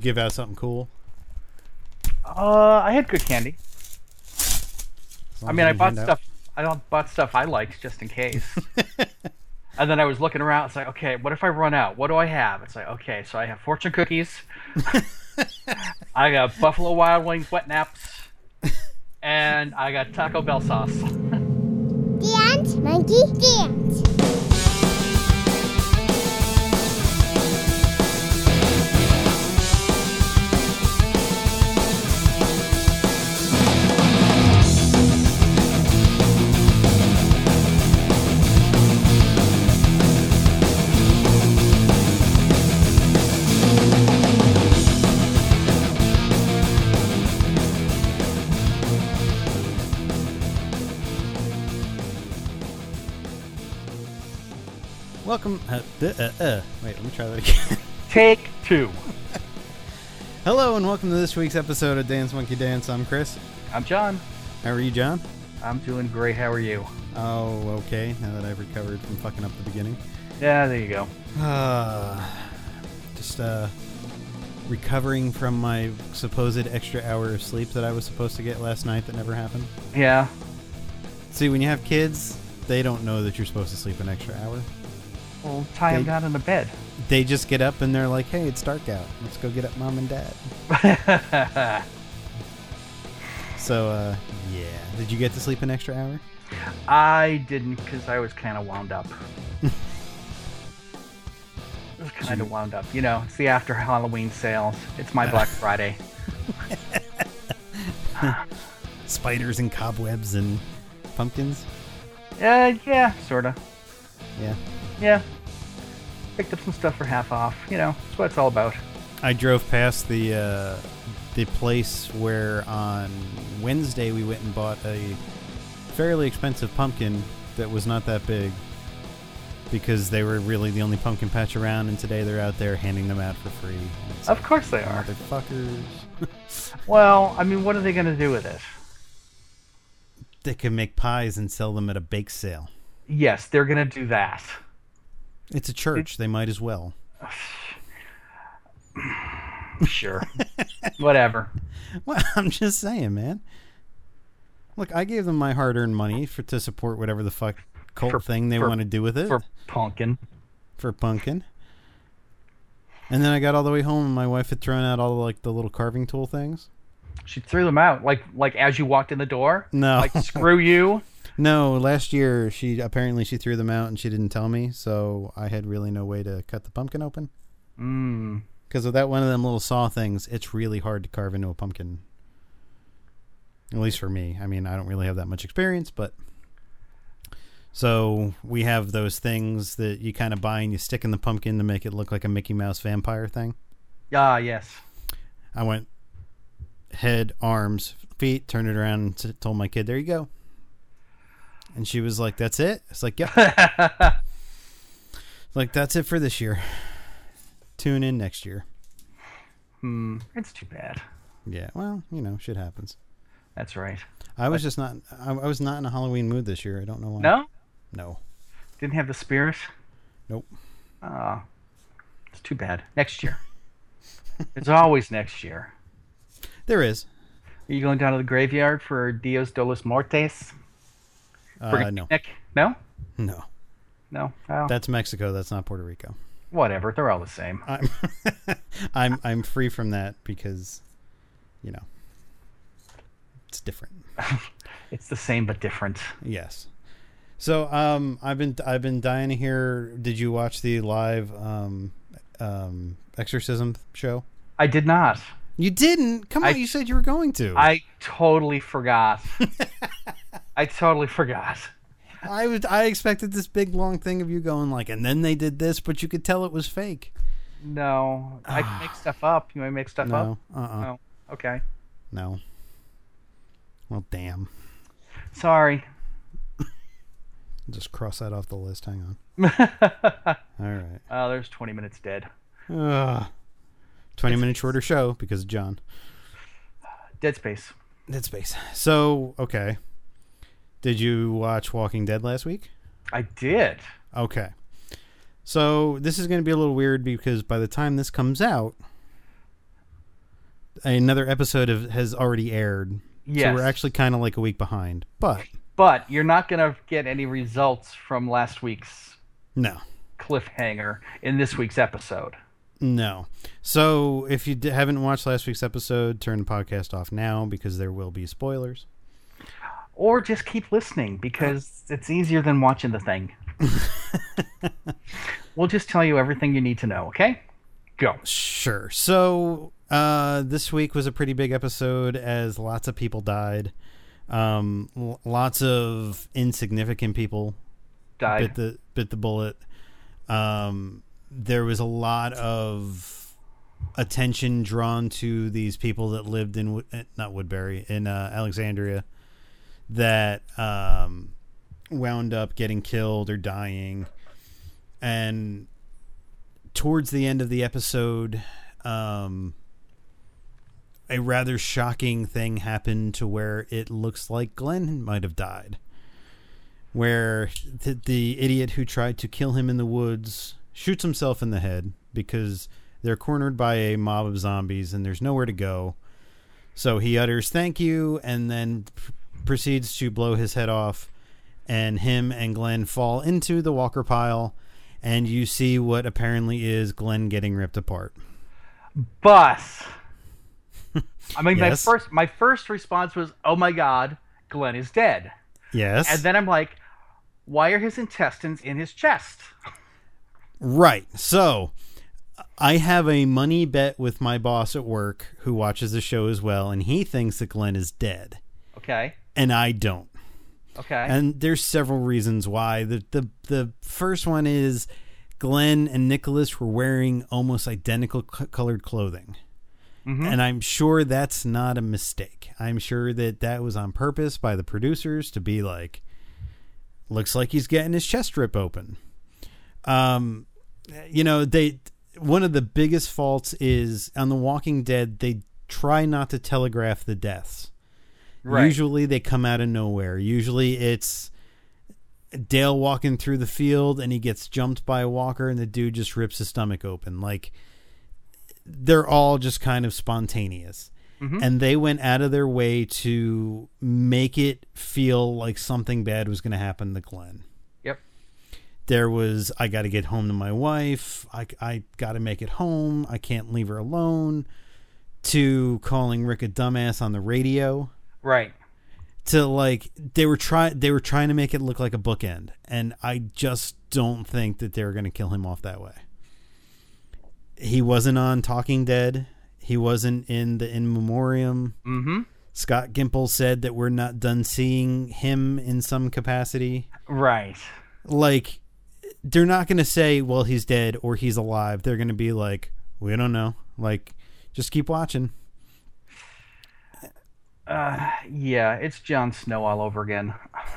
give out something cool? I had good candy. As long I as mean, you I didn't bought hand stuff. Bought stuff I liked just in case. And then I was looking around. It's like, okay, what if I run out? What do I have? It's like, okay, so I have fortune cookies. I got Buffalo Wild Wings wet naps, and I got Taco Bell sauce. Dance, monkey, dance. Welcome. Wait, let me try that again. Take 2. Hello and welcome to this week's episode of Dance Monkey Dance. I'm Chris. I'm John. How are you, John? I'm doing great. How are you? Oh, okay. Now that I've recovered from fucking up the beginning. Yeah, there you go. Just recovering from my supposed extra hour of sleep that I was supposed to get last night that never happened. Yeah. See, when you have kids, they don't know that you're supposed to sleep an extra hour. Well, tie them down in the bed. They just get up and they're like, hey, it's dark out. Let's go get up Mom and Dad. So, yeah. Did you get to sleep an extra hour? I didn't because I was kind of wound up. I was kind of wound up. You know, it's the after Halloween sales. It's my Black Friday. Spiders and cobwebs and pumpkins? Yeah, sorta. Yeah. Yeah. Picked up some stuff for half off. You know, that's what it's all about. I drove past the place where on Wednesday we went and bought a fairly expensive pumpkin that was not that big because they were really the only pumpkin patch around, and today they're out there handing them out for free. Of course they are. Motherfuckers. Well, I mean, what are they going to do with it? They can make pies and sell them at a bake sale. Yes, they're going to do that. It's a church. They might as well. Sure. Whatever. Well, I'm just saying, man. Look, I gave them my hard-earned money to support whatever the fuck cult thing they want to do with it. For pumpkin. For pumpkin. And then I got all the way home and my wife had thrown out all the little carving tool things. She threw them out like as you walked in the door? No. Like, screw you? No, last year she threw them out and she didn't tell me, so I had really no way to cut the pumpkin open. Because of that one of them little saw things, it's really hard to carve into a pumpkin. At least for me. I mean, I don't really have that much experience, but... So, we have those things that you kind of buy and you stick in the pumpkin to make it look like a Mickey Mouse vampire thing. Ah, yes. I went head, arms, feet, turned it around and told my kid, there you go. And she was like, that's it? It's like, yep. Like, that's it for this year. Tune in next year. It's too bad. Yeah, well, you know, shit happens. That's right. I was just not, I was not in a Halloween mood this year. I don't know why. No? No. Didn't have the spirit? Nope. It's too bad. Next year. It's always next year. There is. Are you going down to the graveyard for Dios de los Muertos? No. Nick? No? No. No? Oh. That's Mexico. That's not Puerto Rico. Whatever. They're all the same. I'm free from that because, you know, it's different. It's the same but different. Yes. So I've been dying to hear. Did you watch the live exorcism show? I did not. You didn't? Come on, you said you were going to. I totally forgot. I totally forgot. I expected this big long thing of you going like, and then they did this, but you could tell it was fake. No, I can make stuff up. You want to make stuff up? No. Oh, okay. No. Well, damn. Sorry. Just cross that off the list. Hang on. All right. Oh, there's 20 minutes dead. 20-minute shorter show because of John. Dead Space. Dead Space. So, okay. Did you watch Walking Dead last week? I did. Okay. So, this is going to be a little weird because by the time this comes out, Another episode has already aired. Yes. So we're actually kind of like a week behind. But you're not going to get any results from last week's No. cliffhanger in this week's episode. No. So if you haven't watched last week's episode, turn the podcast off now because there will be spoilers. Or just keep listening because it's easier than watching the thing. We'll just tell you everything you need to know, okay? Go. Sure. So this week was a pretty big episode as lots of people died. Lots of insignificant people Died. bit the bullet. There was a lot of attention drawn to these people that lived in Alexandria that wound up getting killed or dying. And towards the end of the episode, a rather shocking thing happened to where it looks like Glenn might have died. Where the idiot who tried to kill him in the woods shoots himself in the head because they're cornered by a mob of zombies and there's nowhere to go. So he utters thank you and then proceeds to blow his head off, and him and Glenn fall into the walker pile, and you see what apparently is Glenn getting ripped apart. But I mean, Yes. my first response was, "Oh my God, Glenn is dead." Yes. And then I'm like, "Why are his intestines in his chest?" Right. So I have a money bet with my boss at work who watches the show as well, and he thinks that Glenn is dead, Okay. and I don't. Okay. And there's several reasons why. The first one is Glenn and Nicholas were wearing almost identical colored clothing. Mm-hmm. And I'm sure that's not a mistake. I'm sure that was on purpose by the producers to be like, looks like he's getting his chest rip open. You know, one of the biggest faults is on The Walking Dead, they try not to telegraph the deaths. Right. Usually they come out of nowhere. Usually it's Dale walking through the field and he gets jumped by a walker and the dude just rips his stomach open. Like, they're all just kind of spontaneous. Mm-hmm. And they went out of their way to make it feel like something bad was going to happen to Glenn. Yep. There was, I got to get home to my wife. I got to make it home. I can't leave her alone. To calling Rick a dumbass on the radio. Right. To like, they were trying to make it look like a bookend. And I just don't think that they were going to kill him off that way. He wasn't on Talking Dead. He wasn't in the In Memoriam. Mm-hmm. Scott Gimple said that we're not done seeing him in some capacity. Right. Like, they're not going to say, well, he's dead or he's alive. They're going to be like, we don't know. Like, just keep watching. Yeah, it's Jon Snow all over again.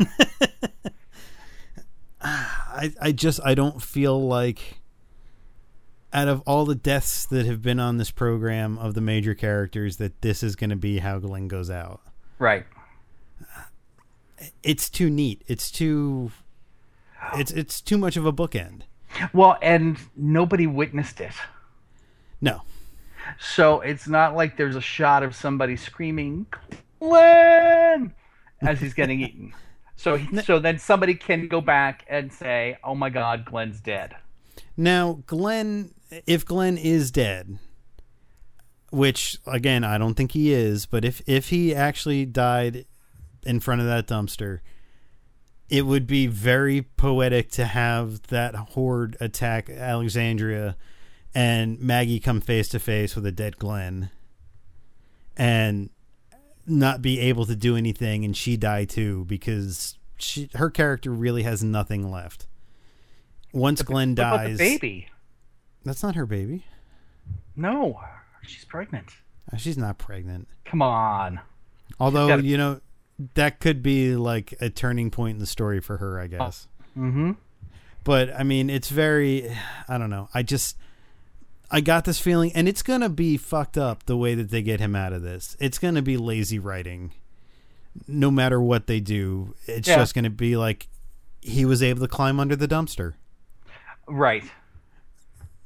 I don't feel like, out of all the deaths that have been on this program of the major characters, that this is going to be how Glenn goes out. Right. It's too neat. It's too much of a bookend. Well, and nobody witnessed it. No. So it's not like there's a shot of somebody screaming, Glenn, as he's getting eaten. So then somebody can go back and say, oh my God, Glenn's dead. Now, if Glenn is dead, which, again, I don't think he is, but if he actually died in front of that dumpster, it would be very poetic to have that horde attack Alexandria and Maggie come face to face with a dead Glenn and not be able to do anything, and she die too, because her character really has nothing left. Once Glenn dies... What about the baby? That's not her baby. No, she's pregnant. She's not pregnant. Come on. Although, you know, that could be like a turning point in the story for her, I guess. Mm-hmm. But, I mean, it's very... I don't know. I got this feeling, and it's going to be fucked up the way that they get him out of this. It's going to be lazy writing. No matter what they do, it's just going to be like he was able to climb under the dumpster. Right.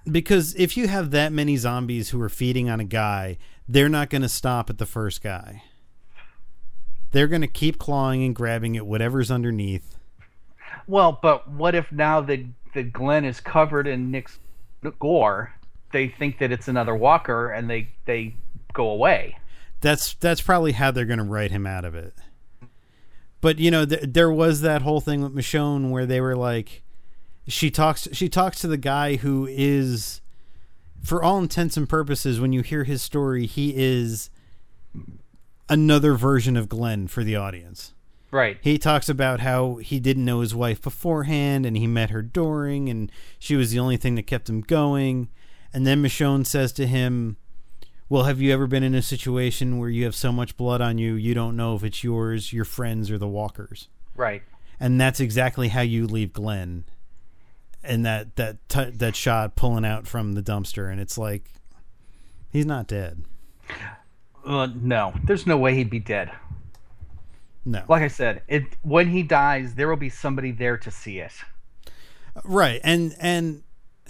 Because if you have that many zombies who are feeding on a guy, they're not going to stop at the first guy. They're going to keep clawing and grabbing at whatever's underneath. Well, but what if now that Glenn is covered in Nick's gore, they think that it's another walker and they go away? That's probably how they're going to write him out of it. But, you know, there was that whole thing with Michonne where they were like, she talks to the guy who is, for all intents and purposes, when you hear his story, he is another version of Glenn for the audience. Right. He talks about how he didn't know his wife beforehand and he met her during, and she was the only thing that kept him going. And then Michonne says to him, well, have you ever been in a situation where you have so much blood on you, you don't know if it's yours, your friends, or the walkers? Right. And that's exactly how you leave Glenn. And that shot pulling out from the dumpster, and it's like, he's not dead. No, there's no way he'd be dead. No. Like I said, when he dies, there will be somebody there to see it. Right, and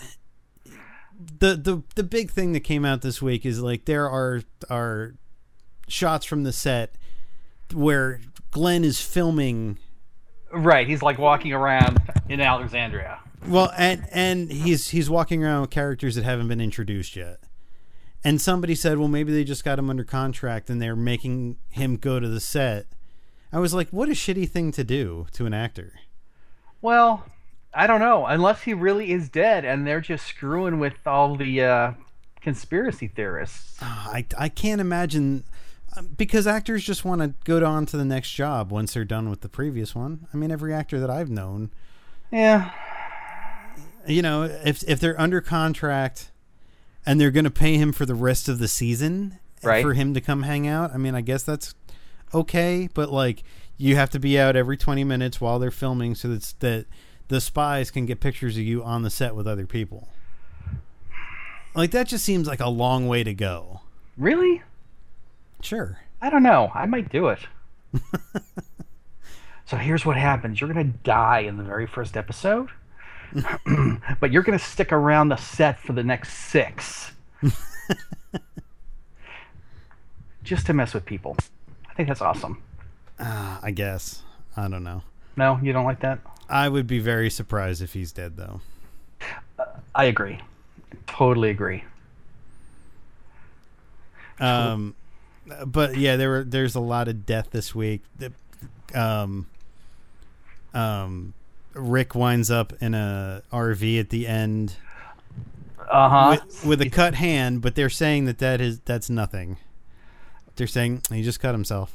the big thing that came out this week is like there are shots from the set where Glenn is filming. Right, he's like walking around in Alexandria. Well, and he's walking around with characters that haven't been introduced yet. And somebody said, well, maybe they just got him under contract and they're making him go to the set. I was like, what a shitty thing to do to an actor. Well, I don't know. Unless he really is dead and they're just screwing with all the conspiracy theorists. I can't imagine, because actors just want to go on to the next job once they're done with the previous one. I mean, every actor that I've known. Yeah. You know, if they're under contract and they're going to pay him for the rest of the season, right, for him to come hang out, I mean, I guess that's okay. But, like, you have to be out every 20 minutes while they're filming so that the spies can get pictures of you on the set with other people. Like, that just seems like a long way to go. Really? Sure. I don't know. I might do it. So here's what happens. You're going to die in the very first episode, but you're going to stick around the set for the next 6. Just to mess with people. I think that's awesome. I guess. I don't know. No, you don't like that? I would be very surprised if he's dead, though. I agree. Totally agree. But yeah, there's a lot of death this week. Rick winds up in a RV at the end. With a cut hand, but they're saying that's nothing. They're saying he just cut himself.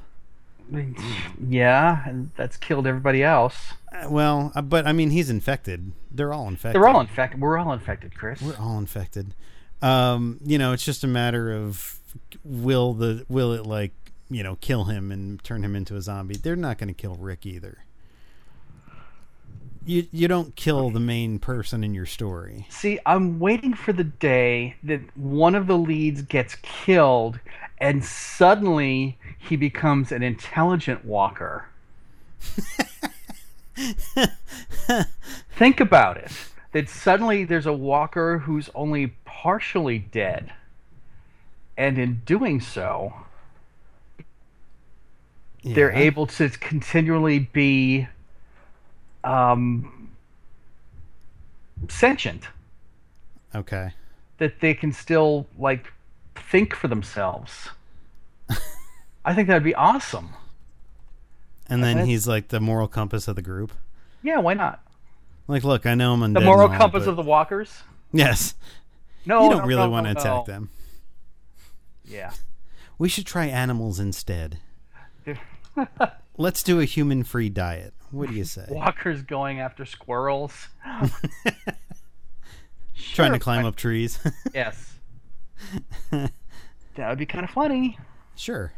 Yeah, and that's killed everybody else. Well, but I mean, he's infected. They're all infected. They're all infected. We're all infected, Chris. We're all infected. You know, it's just a matter of will it, like, you know, kill him and turn him into a zombie. They're not going to kill Rick either. You don't kill the main person in your story. See, I'm waiting for the day that one of the leads gets killed and suddenly he becomes an intelligent walker. Think about it. That suddenly there's a walker who's only partially dead. And in doing so, they're able to continually be sentient. Okay. That they can still, like, think for themselves. I think that'd be awesome. And then he's like the moral compass of the group. Yeah, why not? Like, look, I know I'm undead. The moral compass of the walkers? Yes. No, you don't really want to attack them. Yeah. We should try animals instead. Let's do a human-free diet. What do you say? Walkers going after squirrels. Trying to climb up trees. Yes. That would be kind of funny. Sure.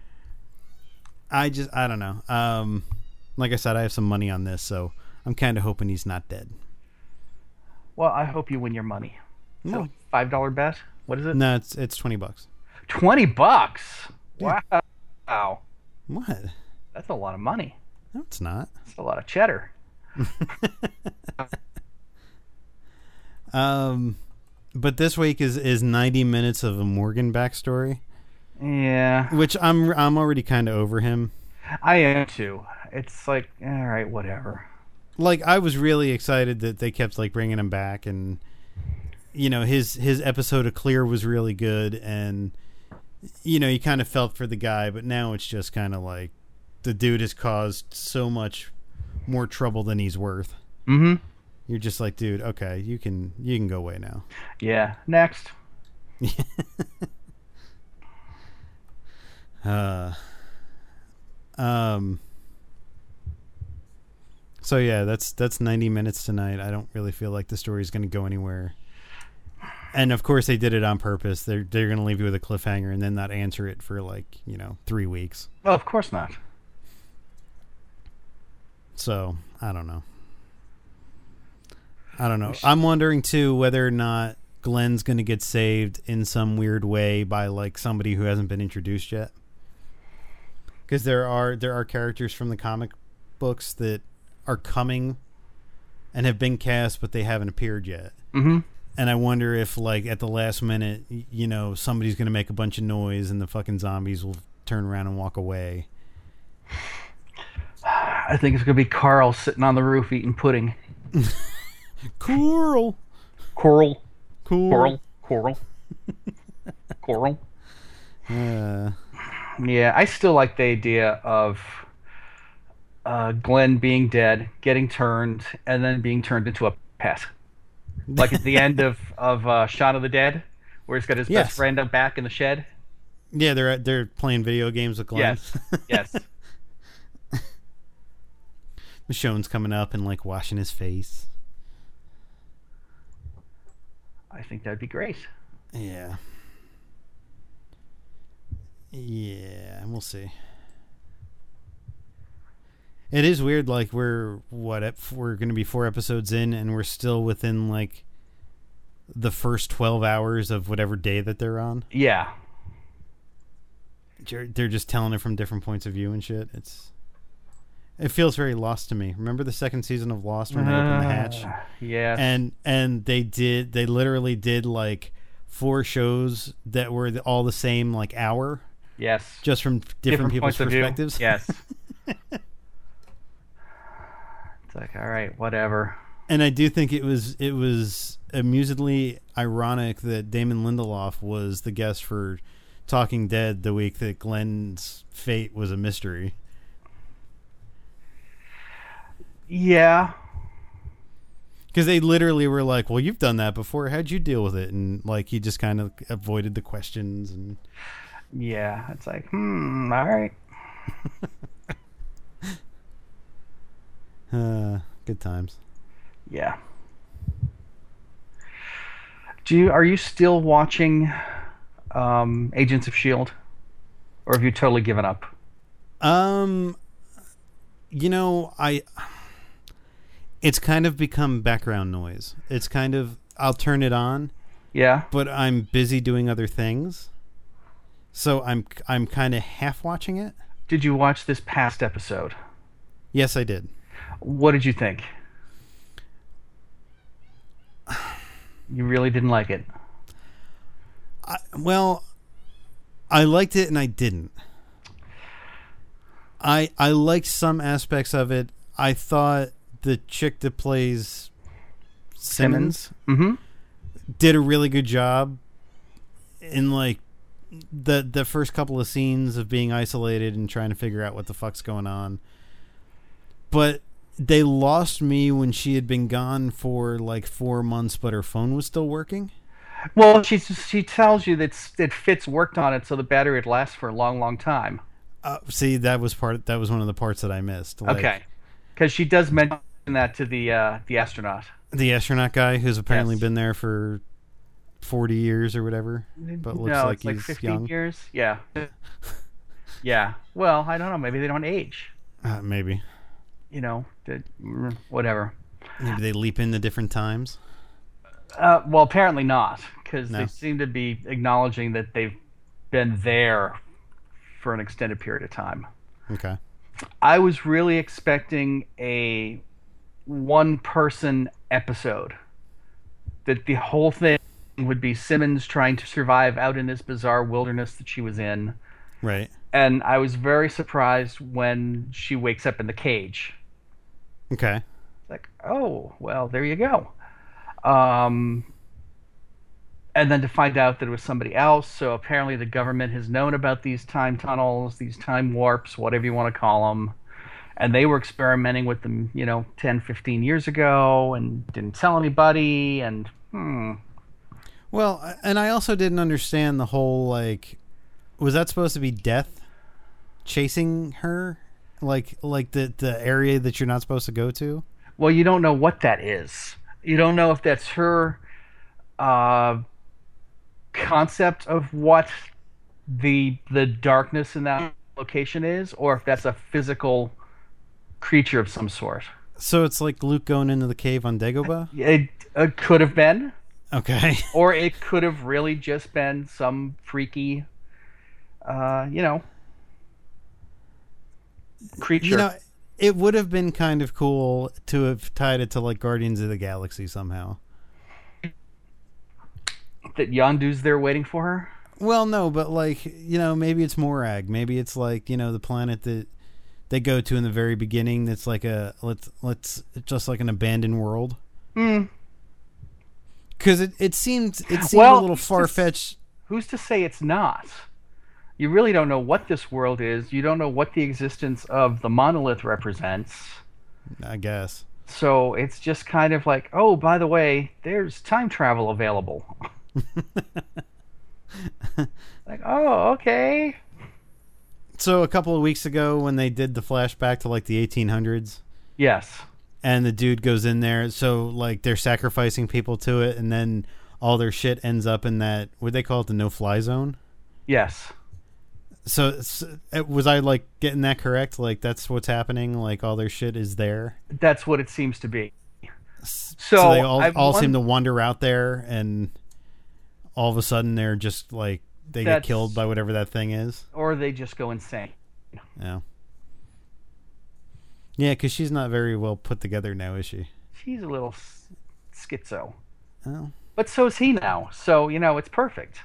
I don't know. Like I said, I have some money on this, so I'm kind of hoping he's not dead. Well, I hope you win your money. So, $5 bet? What is it? No, it's $20. $20? Yeah. Wow. What? That's a lot of money. No, it's not. That's a lot of cheddar. But this week is 90 minutes of a Morgan backstory. Yeah. Which I'm already kind of over him. I am too. It's like, all right, whatever. Like, I was really excited that they kept like bringing him back, and you know, his episode of Clear was really good, and you know, you kind of felt for the guy, but now it's just kind of like the dude has caused so much more trouble than he's worth. Mm-hmm. You're just like, dude, okay, you can go away now. Yeah. Next. So yeah, that's 90 minutes tonight. I don't really feel like the story is going to go anywhere. And of course they did it on purpose. They're going to leave you with a cliffhanger and then not answer it for like, 3 weeks. Oh, of course not. So, I don't know. I'm wondering too whether or not Glenn's going to get saved in some weird way by like somebody who hasn't been introduced yet. Because there are characters from the comic books that are coming and have been cast, but they haven't appeared yet. Mm-hmm. And I wonder if, like, at the last minute, somebody's going to make a bunch of noise and the fucking zombies will turn around and walk away. I think it's going to be Carl sitting on the roof eating pudding. Coral. Coral. Coral. Coral. Coral. Uh, Yeah, I still like the idea of Glenn being dead, getting turned, and then being turned into a pet. Like at the end of Shaun of the Dead, where he's got his best friend up back in the shed. Yeah, they're playing video games with Glenn. Yes. Michonne's coming up and like washing his face. I think that'd be great. Yeah. Yeah, we'll see. It is weird, like we're going to be 4 episodes in and we're still within like the first 12 hours of whatever day that they're on. Yeah. They're just telling it from different points of view and shit. It feels very Lost to me. Remember the second season of Lost when they opened the hatch? Yeah. And they literally did like 4 shows that were all the same like hour. Yes. Just from different people's perspectives. Yes. It's like, all right, whatever. And I do think it was amusedly ironic that Damon Lindelof was the guest for Talking Dead the week that Glenn's fate was a mystery. Yeah. Because they literally were like, well, you've done that before. How'd you deal with it? And like he just kind of avoided the questions. And yeah, it's like, all right. Good times. Yeah. Are you still watching Agents of S.H.I.E.L.D.? Or have you totally given up? It's kind of become background noise. It's kind of, I'll turn it on. Yeah. But I'm busy doing other things. So I'm kind of half watching it. Did you watch this past episode? Yes, I did. What did you think? You really didn't like it? I liked it and I didn't. I liked some aspects of it. I thought the chick that plays Simmons did a really good job in like the first couple of scenes of being isolated and trying to figure out what the fuck's going on. But they lost me when she had been gone for like 4 months, but her phone was still working. Well, she tells you that Fitz worked on it so the battery would last for a long, long time. See, that was one of the parts that I missed. Like, okay, because she does mention that to the astronaut. The astronaut guy who's apparently been there for 40 years or whatever, but looks like he's 15 young. years. Yeah. Yeah. Well, I don't know. Maybe they don't age. Maybe. Whatever. Maybe they leap into different times. Well, apparently not, because No. they seem to be acknowledging that they've been there for an extended period of time. Okay. I was really expecting a one-person episode. That the whole thing would be Simmons trying to survive out in this bizarre wilderness that she was in. Right. And I was very surprised when she wakes up in the cage. Okay. Like, oh, well, there you go. And then to find out that it was somebody else. So apparently the government has known about these time tunnels, these time warps, whatever you want to call them. And they were experimenting with them, 10, 15 years ago and didn't tell anybody. And, Well, and I also didn't understand the whole, like, was that supposed to be death chasing her? Like the area that you're not supposed to go to? Well, you don't know what that is. You don't know if that's her concept of what the darkness in that location is, or if that's a physical creature of some sort. So it's like Luke going into the cave on Dagobah? It could have been. Okay. Or it could have really just been some freaky, creature. It would have been kind of cool to have tied it to, like, Guardians of the Galaxy somehow. That Yondu's there waiting for her? Well, no, but, like, maybe it's Morag. Maybe it's, like, the planet that they go to in the very beginning that's like let's just like an abandoned world. Because it seemed a little far-fetched. Who's to say it's not? You really don't know what this world is. You don't know what the existence of the monolith represents. I guess. So it's just kind of like, oh, by the way, there's time travel available. Like, oh, okay. So a couple of weeks ago when they did the flashback to, like, the 1800s. Yes. And the dude goes in there, so, like, they're sacrificing people to it, and then all their shit ends up in that, what they call it, the no-fly zone? Yes. So was I, like, getting that correct? Like, that's what's happening? Like, all their shit is there? That's what it seems to be. So they all seem to wander out there, and all of a sudden they're just, like, they get killed by whatever that thing is? Or they just go insane. Yeah. Yeah, because she's not very well put together now, is she? She's a little schizo. Oh. But so is he now. So, it's perfect.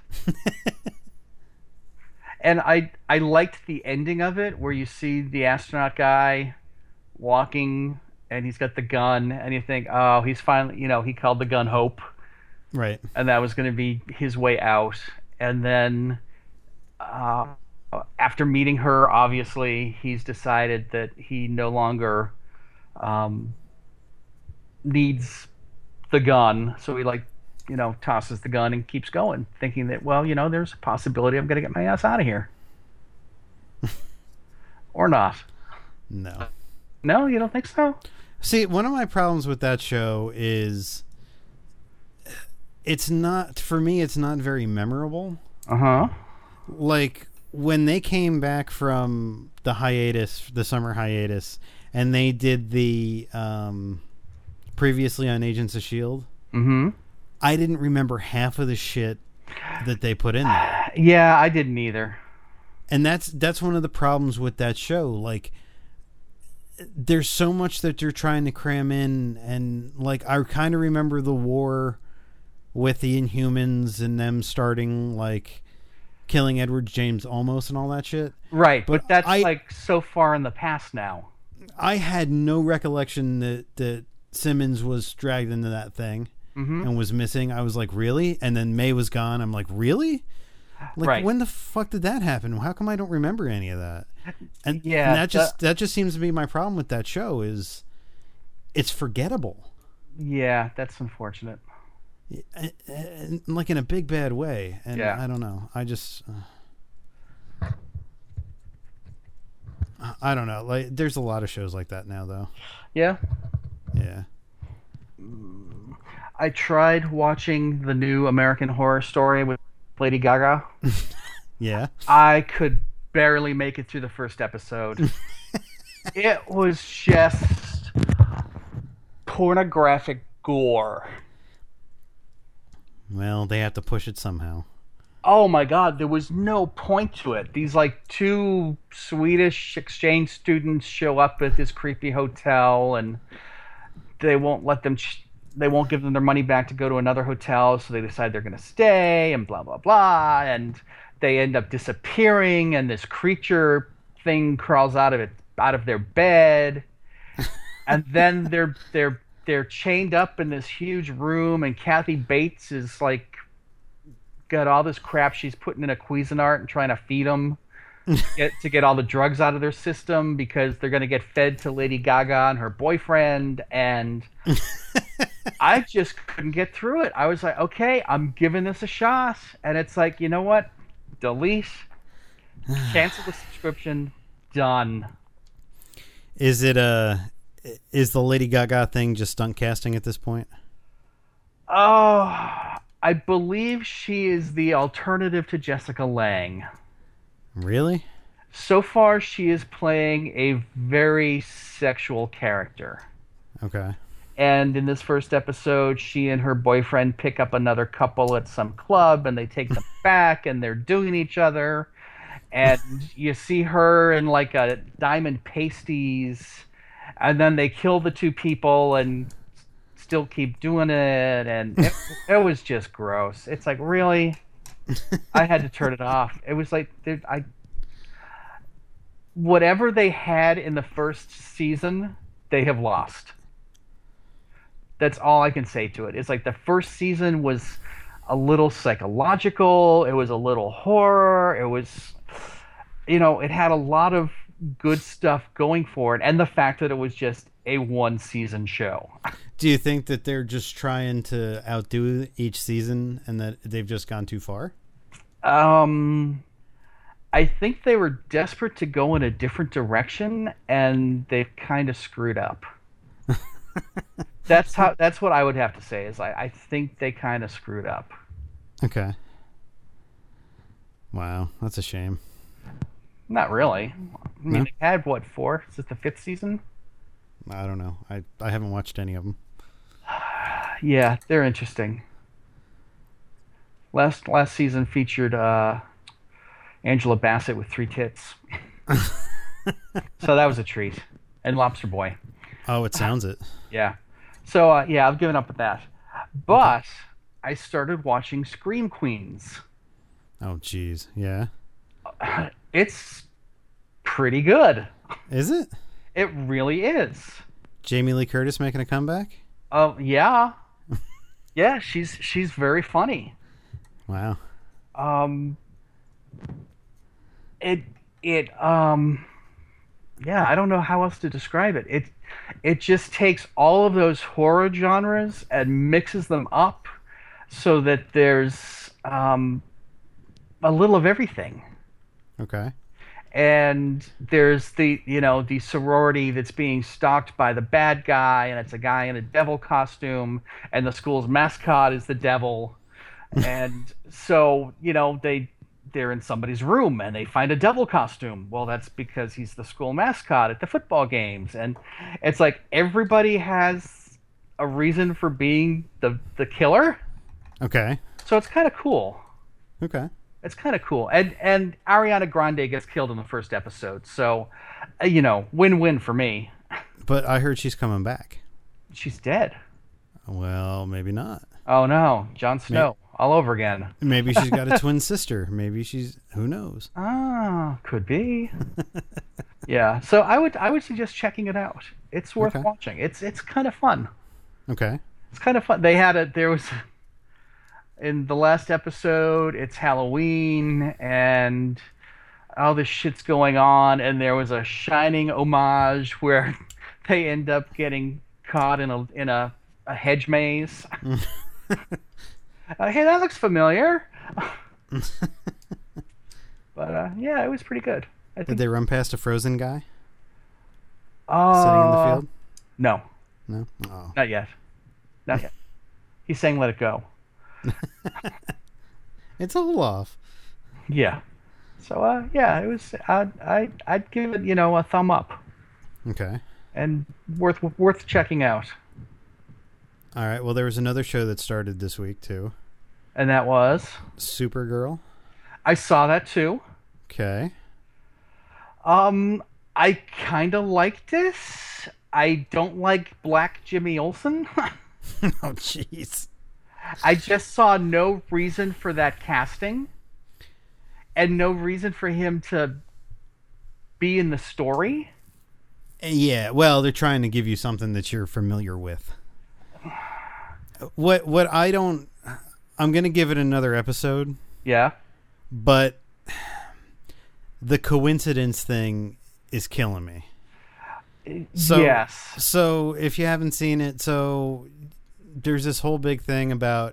And I liked the ending of it, where you see the astronaut guy walking, and he's got the gun, and you think, oh, he's finally, he called the gun Hope. Right. And that was going to be his way out. And then after meeting her, obviously, he's decided that he no longer needs the gun. So he, tosses the gun and keeps going, thinking that, well, there's a possibility I'm going to get my ass out of here. Or not. No. No, you don't think so? See, one of my problems with that show is it's not very memorable. Uh-huh. Like, when they came back from the summer hiatus, and they did the previously on Agents of S.H.I.E.L.D., mm-hmm. I didn't remember half of the shit that they put in there. Yeah, I didn't either. And that's one of the problems with that show. Like, there's so much that you're trying to cram in, and, like, I kind of remember the war with the Inhumans and them starting, like, killing Edward James Olmos and all that shit. Right, but that's like so far in the past now. I had no recollection that Simmons was dragged into that thing and was missing. I was like, really? And then May was gone. I'm like, really? Like, right. When the fuck did that happen? How come I don't remember any of that? And, yeah, and that just seems to be my problem with that show is it's forgettable. Yeah, that's unfortunate. Like, in a big bad way. And yeah. I don't know. I just I don't know. Like, there's a lot of shows like that now, though. Yeah. Yeah. I tried watching the new American Horror Story with Lady Gaga. Yeah. I could barely make it through the first episode. It was just pornographic gore. Well, they have to push it somehow. Oh my God, there was no point to it. These, like, two Swedish exchange students show up at this creepy hotel, and they won't let them they won't give them their money back to go to another hotel, so they decide they're going to stay and blah blah blah, and they end up disappearing, and this creature thing crawls out of their bed, and then they're chained up in this huge room, and Kathy Bates is like got all this crap she's putting in a Cuisinart and trying to feed them to get all the drugs out of their system because they're going to get fed to Lady Gaga and her boyfriend. And I just couldn't get through it. I was like, okay, I'm giving this a shot. And it's like, you know what? Delete. Cancel the subscription. Done. Is the Lady Gaga thing just stunt casting at this point? Oh, I believe she is the alternative to Jessica Lange. Really? So far, she is playing a very sexual character. Okay. And in this first episode, she and her boyfriend pick up another couple at some club, and they take them back, and they're doing each other. And you see her in like a diamond pasties, and then they kill the two people and still keep doing it, and it was just gross. It's like, really? I had to turn it off. It was like, whatever they had in the first season, they have lost. That's all I can say to it. It's like the first season was a little psychological. It was a little horror. It was, it had a lot of good stuff going for it. And the fact that it was just a one-season show. Do you think that they're just trying to outdo each season and that they've just gone too far? I think they were desperate to go in a different direction, and they've kind of screwed up. That's what I would have to say. Is I think they kind of screwed up. Okay. Wow, that's a shame. Not really. I mean, No? they had what, 4? Is this the 5th season? I don't know. I haven't watched any of them. Yeah, they're interesting. Last season featured Angela Bassett with 3 tits. So that was a treat. And Lobster Boy. Oh, it sounds it. Yeah. So, yeah, I've given up with that. But I started watching Scream Queens. Oh, jeez. Yeah. It's pretty good. Is it? It really is. Jamie Lee Curtis making a comeback? Yeah. Yeah, she's very funny. Wow. Yeah, I don't know how else to describe it. It just takes all of those horror genres and mixes them up so that there's a little of everything. Okay. And there's the sorority that's being stalked by the bad guy, and it's a guy in a devil costume, and the school's mascot is the devil. And so, they're in somebody's room and they find a devil costume. Well, that's because he's the school mascot at the football games. And it's like everybody has a reason for being the killer. Okay. So it's kind of cool. Okay. It's kind of cool. And Ariana Grande gets killed in the first episode. So, win-win for me. But I heard she's coming back. She's dead. Well, maybe not. Oh, no. Jon Snow. All over again. Maybe she's got a twin sister. Maybe who knows? Ah, could be. Yeah. So I would suggest checking it out. It's worth watching. It's kind of fun. Okay. It's kind of fun. There was in the last episode, it's Halloween and all this shit's going on, and there was a Shining homage where they end up getting caught in a hedge maze. Hey, that looks familiar. But yeah, it was pretty good. Did they run past a frozen guy sitting in the field? No. No? Oh. Not yet. Not yet. He's saying let it go. It's a little off. Yeah. So yeah, it was. I'd give it a thumb up. Okay. And worth checking out. All right. Well, there was another show that started this week too. And that was Supergirl. I saw that too. Okay. I kind of liked this. I don't like Black Jimmy Olsen. Oh, jeez. I just saw no reason for that casting, and no reason for him to be in the story. Yeah, well, they're trying to give you something that you're familiar with. What I don't... I'm going to give it another episode, Yeah. but the coincidence thing is killing me. So, Yes. So if you haven't seen it, so there's this whole big thing about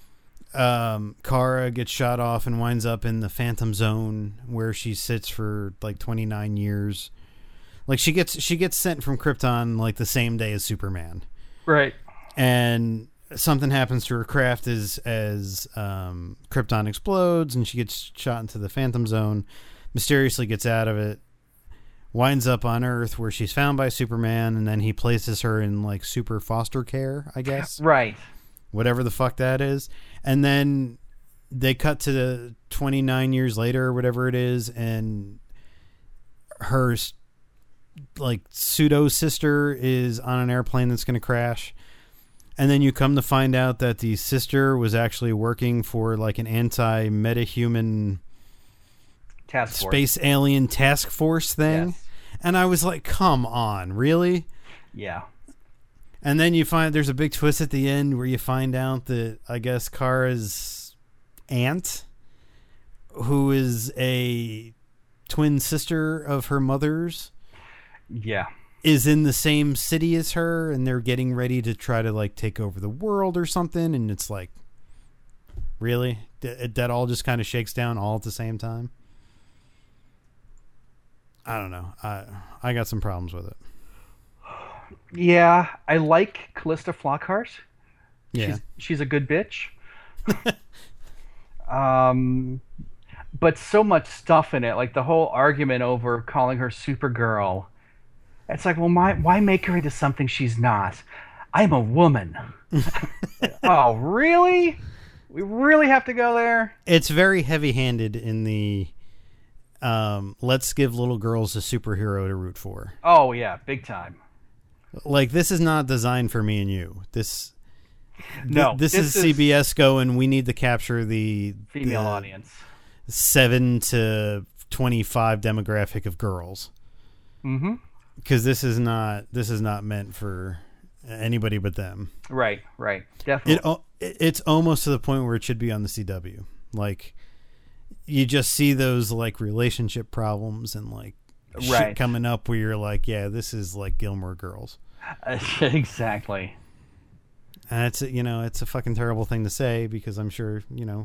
Kara gets shot off and winds up in the Phantom Zone where she sits for like 29 years. Like she gets sent from Krypton like the same day as Superman. Right. And something happens to her craft as Krypton explodes and she gets shot into the Phantom Zone, mysteriously gets out of it, winds up on Earth where she's found by Superman, and then he places her in like super foster care, I guess. Right. Whatever the fuck that is. And then they cut to the 29 years later or whatever it is, and her like pseudo sister is on an airplane that's going to crash. And then you come to find out that the sister was actually working for like an anti-metahuman Task force. space alien task force thing. Yes. And I was like, come on, really? Yeah. And then you find there's a big twist at the end where you find out that I guess Kara's aunt, who is a twin sister of her mother's, Yeah. is in the same city as her, and they're getting ready to try to like take over the world or something. And it's like, really? That all just kind of shakes down all at the same time? I don't know. I got some problems with it. Yeah, I like Callista Flockhart. Yeah. She's a good bitch. But so much stuff in it, like the whole argument over calling her Supergirl. It's like, well, why make her into something she's not? I'm a woman. Oh, really? We really have to go there? It's very heavy-handed in the let's give little girls a superhero to root for. Oh, yeah, big time. Like, this is not designed for me and you. This is CBS going, we need to capture the female audience. 7 to 25 demographic of girls. Mm-hmm. Because this is not meant for anybody but them. Right, definitely. It's almost to the point where it should be on the CW. Like, you just see those like relationship problems and like shit coming up where you're like, yeah, this is like Gilmore Girls. Exactly. And it's a fucking terrible thing to say because I'm sure,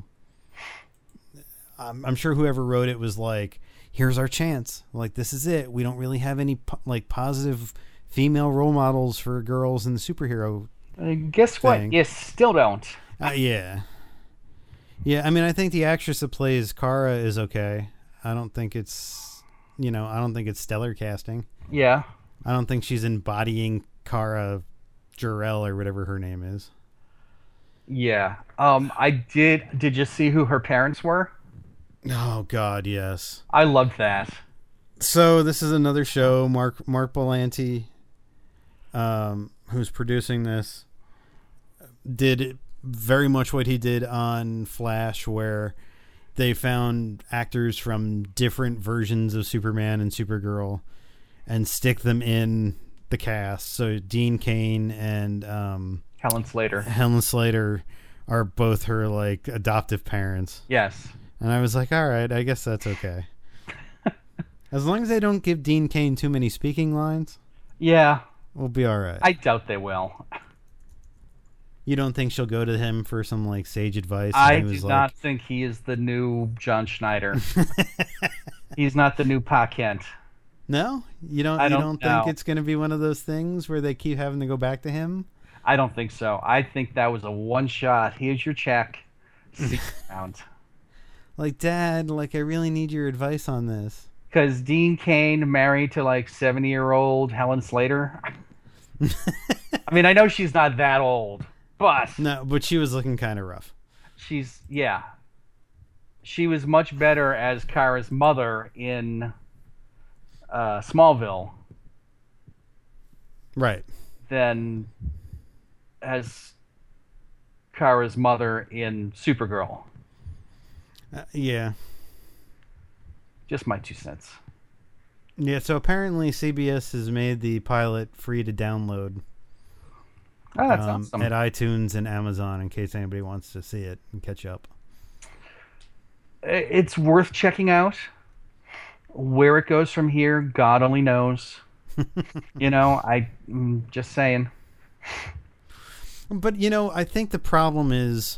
I'm sure whoever wrote it was like, here's our chance. Like, this is it. We don't really have any like positive female role models for girls in the superhero. Guess what? thing. You still don't. Yeah. Yeah, I mean, I think the actress that plays Kara is okay. I don't think it's stellar casting. Yeah. I don't think she's embodying Kara Jor-El or whatever her name is. Yeah. I did. Did you see who her parents were? Oh God, yes. I loved that. So this is another show. Mark Berlanti, who's producing this, did very much what he did on Flash, where they found actors from different versions of Superman and Supergirl and stick them in the cast. So Dean Cain and Helen Slater are both her like adoptive parents. Yes. And I was like, all right, I guess that's okay. As long as they don't give Dean Cain too many speaking lines, yeah, we'll be all right. I doubt they will. You don't think she'll go to him for some like sage advice? I do not think he is the new John Schneider. He's not the new Pa Kent. No, you don't think it's going to be one of those things where they keep having to go back to him? I don't think so. I think that was a one shot. Here's your check. See you around. Like, Dad, like I really need your advice on this. Because Dean Cain married to like 70-year-old Helen Slater. I mean, I know she's not that old, but but she was looking kind of rough. She was much better as Kara's mother in Smallville. Right. Than as Kara's mother in Supergirl. Yeah. Just my 2 cents. Yeah, so apparently CBS has made the pilot free to download Oh, that's awesome. at iTunes and Amazon in case anybody wants to see it and catch up. It's worth checking out. Where it goes from here, God only knows. I'm just saying. But, I think the problem is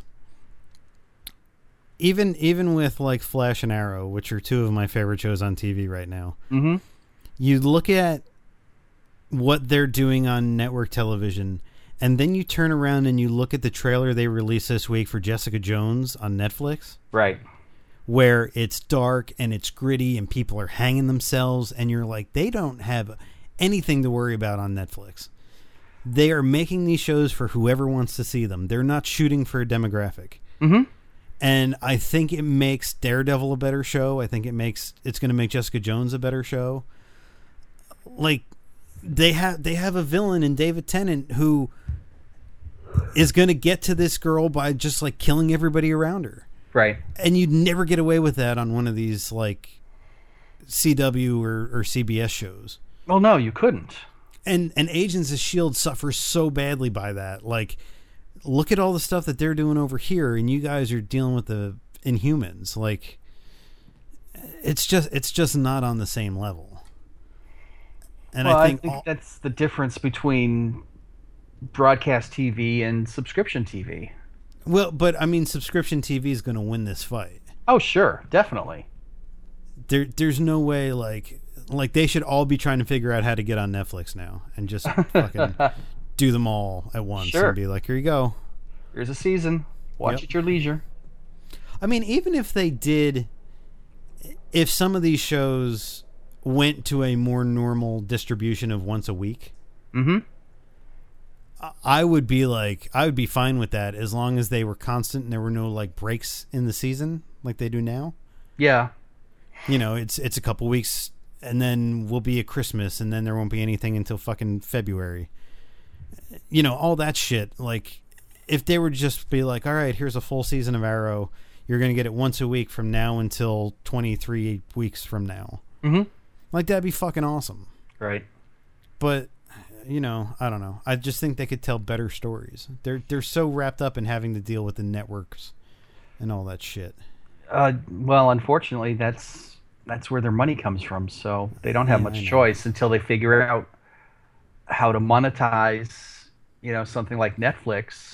even with like Flash and Arrow, which are 2 of my favorite shows on TV right now, you look at what they're doing on network television, and then you turn around and you look at the trailer they released this week for Jessica Jones on Netflix. Right. Where it's dark and it's gritty and people are hanging themselves, and you're like, they don't have anything to worry about on Netflix. They are making these shows for whoever wants to see them. They're not shooting for a demographic. Mm-hmm. And I think it makes Daredevil a better show. I think it's going to make Jessica Jones a better show. Like, they have a villain in David Tennant who is going to get to this girl by just like killing everybody around her. Right. And you'd never get away with that on one of these like CW or CBS shows. Well, no, you couldn't. And Agents of S.H.I.E.L.D. suffers so badly by that. Like, look at all the stuff that they're doing over here, and you guys are dealing with the Inhumans. Like, it's just not on the same level. And well, I think that's the difference between broadcast TV and subscription TV. Well, but I mean, subscription TV is going to win this fight. Oh, sure, definitely. There's no way like they should all be trying to figure out how to get on Netflix now and just fucking do them all at once and be like, here you go. Here's a season. Watch at your leisure. I mean, even if some of these shows went to a more normal distribution of once a week, I would be fine with that as long as they were constant and there were no like breaks in the season like they do now. Yeah. It's a couple weeks and then we'll be at Christmas and then there won't be anything until fucking February. All that shit. Like, if they were just be like, all right, here's a full season of Arrow. You're going to get it once a week from now until 23 weeks from now. Mm-hmm. Like, that'd be fucking awesome. Right. But, I don't know. I just think they could tell better stories. They're so wrapped up in having to deal with the networks and all that shit. Well, unfortunately, that's where their money comes from. So they don't have much choice until they figure out how to monetize, something like Netflix,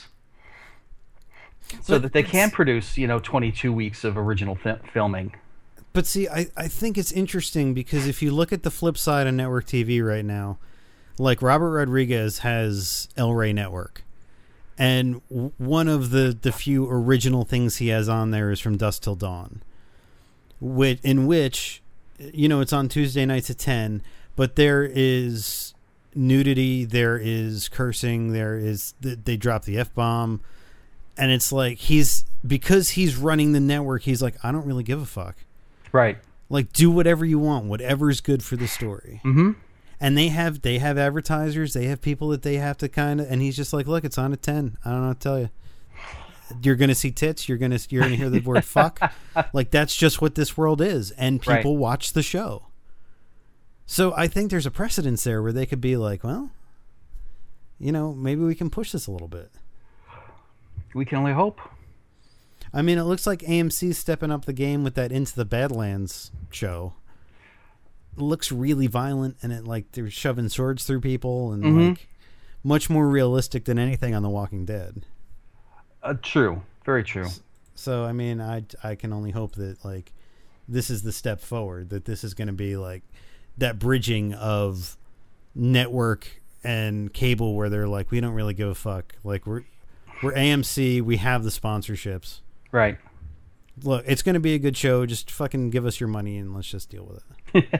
so that they can produce, 22 weeks of original filming. But see, I think it's interesting because if you look at the flip side of network TV right now, like Robert Rodriguez has El Rey Network. And one of the few original things he has on there is From Dusk Till Dawn, in which, it's on Tuesday nights at 10, but there is nudity, there is cursing, they drop the F-bomb, and it's like because he's running the network, he's like, I don't really give a fuck. Right. Like, do whatever you want, whatever's good for the story. Mm-hmm. And they have advertisers, they have people that they have to and he's just like, look, it's on at 10. I don't know what to tell you. You're going to see tits. You're going to hear the word fuck. Like, that's just what this world is. And people watch the show. So I think there's a precedence there where they could be like, well, maybe we can push this a little bit. We can only hope. I mean, it looks like AMC's stepping up the game with that Into the Badlands show. It looks really violent, and they're shoving swords through people, and like much more realistic than anything on The Walking Dead. True, very true. So I mean, I can only hope that like this is the step forward. That this is going to be like that bridging of network and cable, where they're like, we don't really give a fuck. Like we're AMC, we have the sponsorships. Right. Look, it's going to be a good show. Just fucking give us your money and let's just deal with it.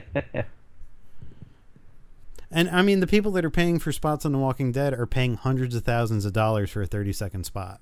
And I mean, the people that are paying for spots on The Walking Dead are paying hundreds of thousands of dollars for a 30-second spot.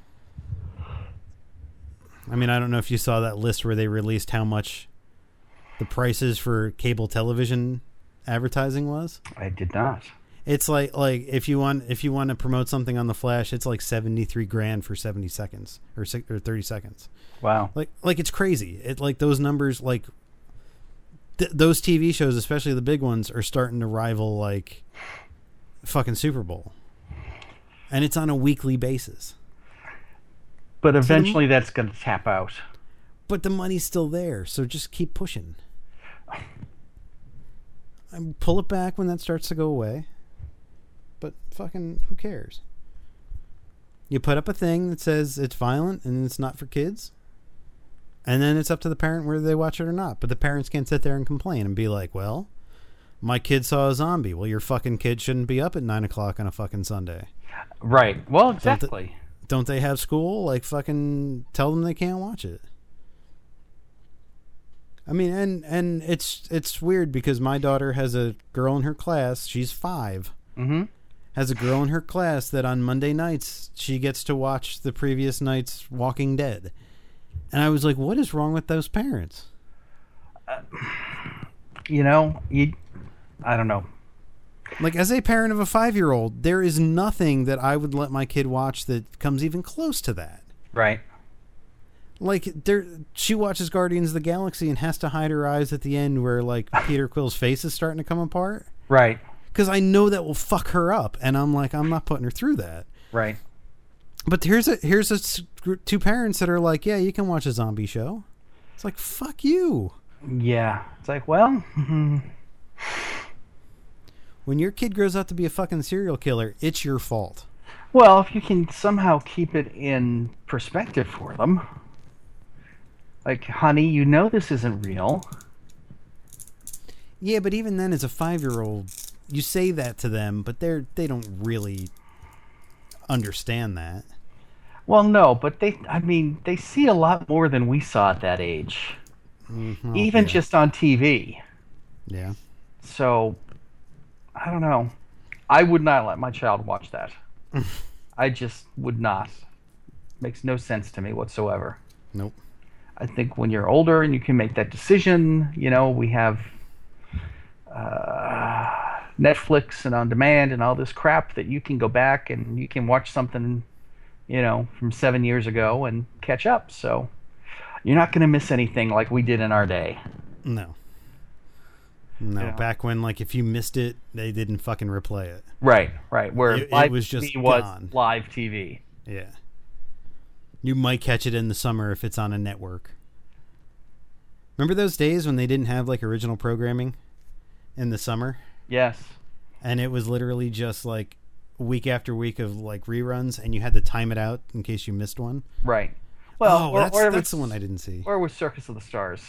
I mean, I don't know if you saw that list where they released how much the prices for cable television advertising was. I did not. It's like if you want to promote something on the Flash, it's like $73,000 for 70 seconds or 30 seconds. Wow. Like it's crazy. It like those numbers like those TV shows, especially the big ones, are starting to rival like fucking Super Bowl. And it's on a weekly basis. But eventually that's going to tap out. But the money's still there, so just keep pushing. Pull it back when that starts to go away. But fucking, who cares? You put up a thing that says it's violent and it's not for kids. And then it's up to the parent whether they watch it or not. But the parents can't sit there and complain and be like, well, my kid saw a zombie. Well, your fucking kid shouldn't be up at 9 o'clock on a fucking Sunday. Right. Well, exactly. Don't they have school? Like, fucking tell them they can't watch it. I mean, and it's weird because my daughter has a girl in her class. She's 5. Mm-hmm. Has a girl in her class that on Monday nights she gets to watch the previous night's Walking Dead. And I was like, what is wrong with those parents? I don't know. Like, as a parent of a 5-year-old, there is nothing that I would let my kid watch that comes even close to that. Right. Like, she watches Guardians of the Galaxy and has to hide her eyes at the end where, like, Peter Quill's face is starting to come apart. Right. Because I know that will fuck her up, and I'm like, I'm not putting her through that. Right. But here's two parents that are like, yeah, you can watch a zombie show. It's like, fuck you. Yeah. It's like, well... When your kid grows up to be a fucking serial killer, it's your fault. Well, if you can somehow keep it in perspective for them. Like, honey, you know this isn't real. Yeah, but even then, as a 5-year-old, you say that to them, but they don't really understand that. Well, no, but they see a lot more than we saw at that age. Mm-hmm. Even just on TV. Yeah. So, I don't know. I would not let my child watch that. I just would not. Makes no sense to me whatsoever. Nope. I think when you're older and you can make that decision, we have Netflix and on demand and all this crap that you can go back and you can watch something, from 7 years ago and catch up. So you're not going to miss anything like we did in our day. No. Back when, like, if you missed it, they didn't fucking replay it. Right. Where it was just gone. Live TV. Yeah. You might catch it in the summer if it's on a network. Remember those days when they didn't have, like, original programming in the summer? Yes. And it was literally just, like, week after week of, like, reruns, and you had to time it out in case you missed one? Right. Well, that's the one I didn't see. Or with Circus of the Stars.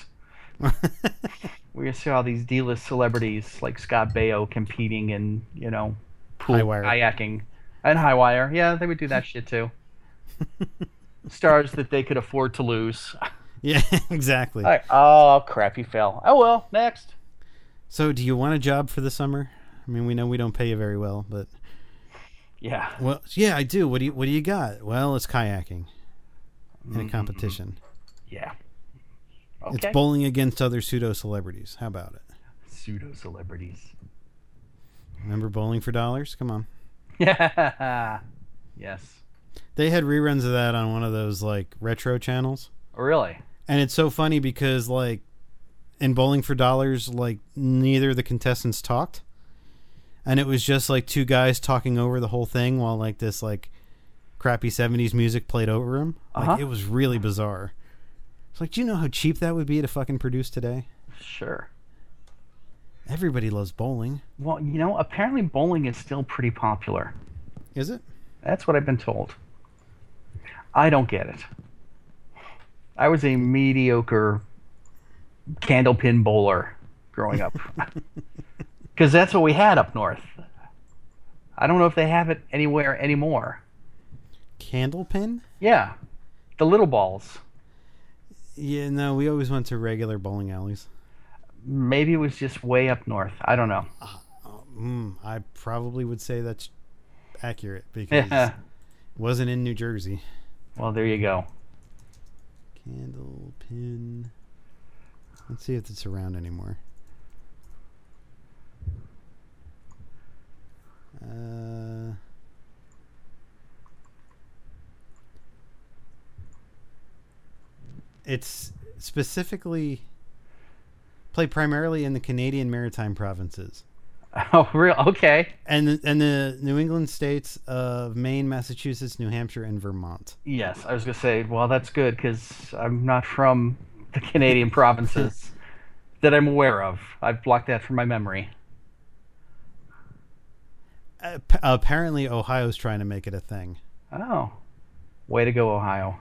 We see all these D-list celebrities like Scott Baio competing in, pool kayaking and high wire. Yeah, they would do that shit too. Stars that they could afford to lose. Yeah, exactly. Like, oh crap, you fell. Oh well, next. So, do you want a job for the summer? I mean, we know we don't pay you very well, but yeah. Well, yeah, I do. What do you got? Well, it's kayaking in a competition. Yeah. Okay. It's bowling against other pseudo celebrities. How about it? Pseudo celebrities. Remember Bowling for Dollars? Come on. Yeah. Yes. They had reruns of that on one of those like retro channels. Oh, really? And it's so funny because like in Bowling for Dollars, like neither of the contestants talked, and it was just like two guys talking over the whole thing while like this like crappy 70s music played over them. Like it was really bizarre. It's like, do you know how cheap that would be to fucking produce today? Sure. Everybody loves bowling. Well, apparently bowling is still pretty popular. Is it? That's what I've been told. I don't get it. I was a mediocre candlepin bowler growing up. Because that's what we had up north. I don't know if they have it anywhere anymore. Candlepin? Yeah. The little balls. Yeah, no, we always went to regular bowling alleys. Maybe it was just way up north. I don't know. I probably would say that's accurate because it wasn't in New Jersey. Well, there you go. Candlepin. Let's see if it's around anymore. It's specifically played primarily in the Canadian Maritime provinces. Oh, real? Okay. And the New England states of Maine, Massachusetts, New Hampshire, and Vermont. Yes, I was gonna say. Well, that's good because I'm not from the Canadian provinces that I'm aware of. I've blocked that from my memory. Apparently, Ohio's trying to make it a thing. Oh, way to go, Ohio!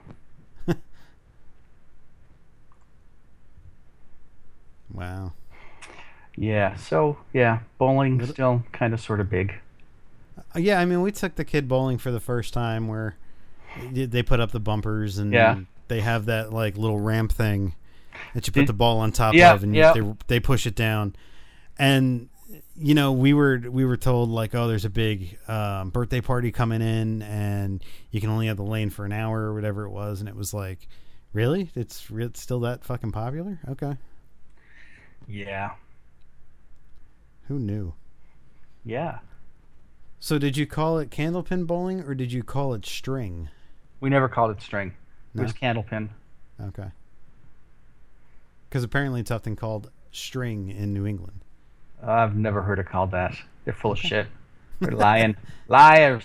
Wow. Yeah. So yeah, bowling still kind of sort of big. Yeah, I mean, we took the kid bowling for the first time where they put up the bumpers and they have that like little ramp thing that you put the ball on top of and they push it down. And you know, we were told like, oh, there's a big birthday party coming in and you can only have the lane for an hour or whatever it was, and it was like, really? It's still that fucking popular? Okay. Yeah. Who knew? Yeah. So did you call it candlepin bowling or did you call it string? We never called it string. No? It was candlepin. Okay. Because apparently it's often called string in New England. I've never heard it called that. They're full of shit. They're lying. Liars.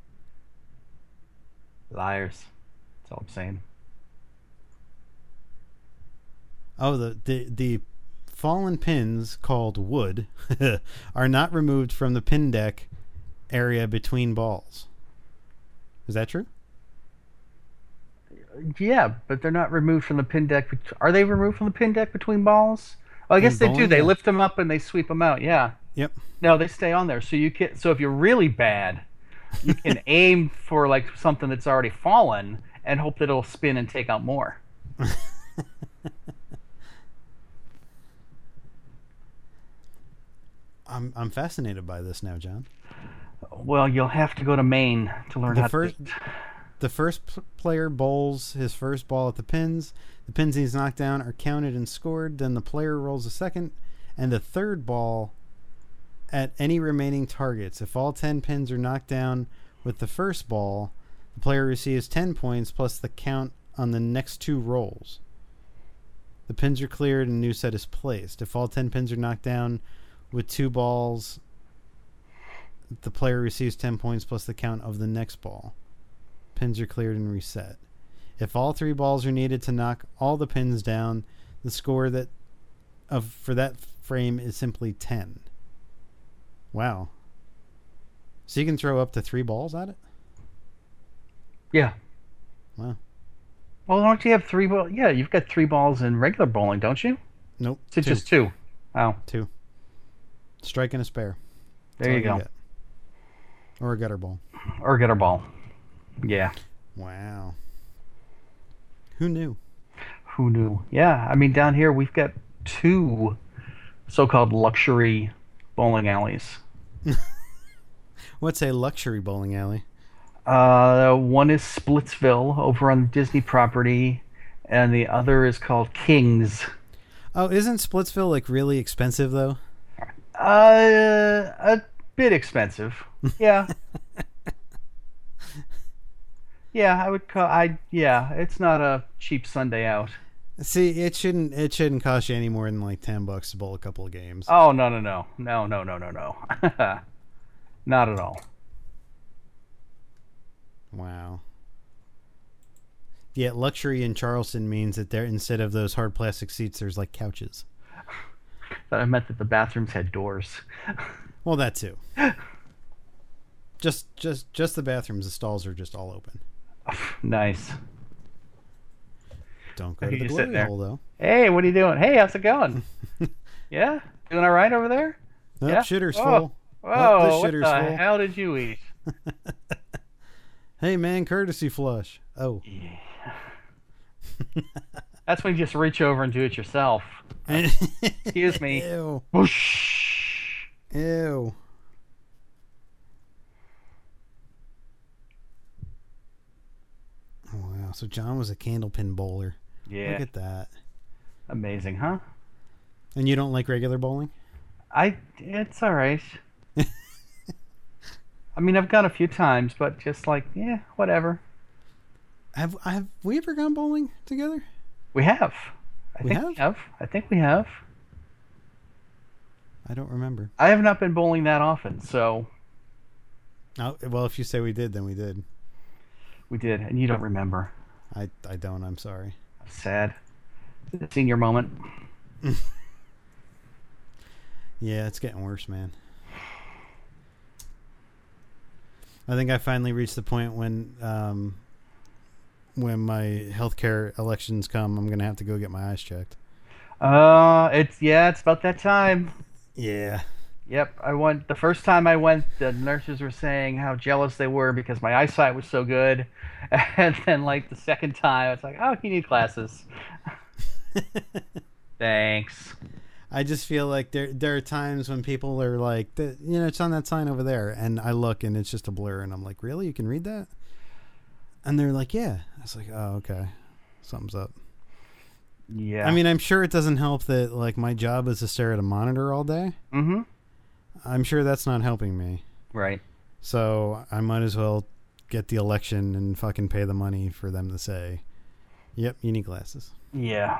Liars. That's all I'm saying. Oh, the fallen pins, called wood, are not removed from the pin deck area between balls. Is that true? Yeah, but they're not removed from the pin deck. Are they removed from the pin deck between balls? Oh, I guess they do. They lift them up and they sweep them out. Yeah. Yep. No, they stay on there. So you can. So if you're really bad, you can aim for like something that's already fallen and hope that it'll spin and take out more. I'm fascinated by this now, John. Well, you'll have to go to Maine to learn how to. The first player bowls his first ball at the pins. The pins he's knocked down are counted and scored. Then the player rolls a second and the third ball at any remaining targets. If all 10 pins are knocked down with the first ball, the player receives 10 points plus the count on the next two rolls. The pins are cleared and a new set is placed. If all 10 pins are knocked down with two balls, the player receives 10 points plus the count of the next ball. Pins are cleared and reset. If all three balls are needed to knock all the pins down, the score for that frame is simply 10. Wow. So you can throw up to 3 balls at it? Yeah. Wow. Well, don't you have 3 balls? Yeah, you've got 3 balls in regular bowling, don't you? Nope. Is it just 2? Oh. 2. Strike and a spare. There you go. Or a gutter ball. Or a gutter ball. Yeah. Wow. Who knew? Who knew? Yeah, I mean, down here we've got 2 so-called luxury bowling alleys. What's a luxury bowling alley? One is Splitsville over on the Disney property, and the other is called King's. Oh, isn't Splitsville like really expensive though? A bit expensive. Yeah. Yeah, I would call. Yeah, it's not a cheap Sunday out. See, it shouldn't cost you any more than like $10 to bowl a couple of games. Oh no. Not at all. Wow. Yeah, luxury in Charleston means that there, instead of those hard plastic seats, there's like couches. But I meant that the bathrooms had doors. Well, that too. Just the bathrooms. The stalls are just all open. Nice. Don't go to the glory hole, though. Hey, what are you doing? Hey, how's it going? Yeah? Doing all right over there? Nope, yeah? Shitter's full. Whoa, what the hell did you eat? Hey, man, courtesy flush. Oh. Yeah. That's when you just reach over and do it yourself. Excuse me. Ew. Whoosh. Ew. Wow, so John was a candlepin bowler. Yeah. Look at that. Amazing, huh? And you don't like regular bowling? It's all right. I mean, I've gone a few times, but just like, yeah, whatever. Have we ever gone bowling together? We have. I We think have? we have. I think we have. I don't remember. I have not been bowling that often, so Oh, well, if you say we did, then we did. we did, and you don't remember. I don't. I'm sorry. Sad. Senior moment. Yeah, it's getting worse, man. I think I finally reached the point when my healthcare elections come, I'm gonna have to go get my eyes checked. It's about that time. Yeah. Yep, I went the first time I went. The nurses were saying how jealous they were because my eyesight was so good, and then like the second time, it's like, oh, you need glasses. Thanks. I just feel like there are times when people are like, it's on that sign over there, and I look and it's just a blur, and I'm like, really? You can read that? And they're like, yeah. I was like, oh, okay, something's up. Yeah. I mean, I'm sure it doesn't help that like my job is to stare at a monitor all day. Mm-hmm. I'm sure that's not helping me. Right. So I might as well get the election and fucking pay the money for them to say, yep, you need glasses. Yeah.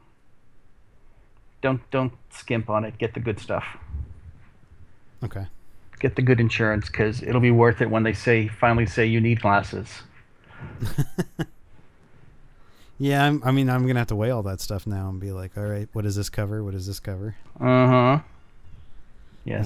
Don't skimp on it. Get the good stuff. Okay. Get the good insurance because it'll be worth it when they finally say you need glasses. Yeah, I'm going to have to weigh all that stuff now and be like, all right, what does this cover? What does this cover? Uh-huh. Yes.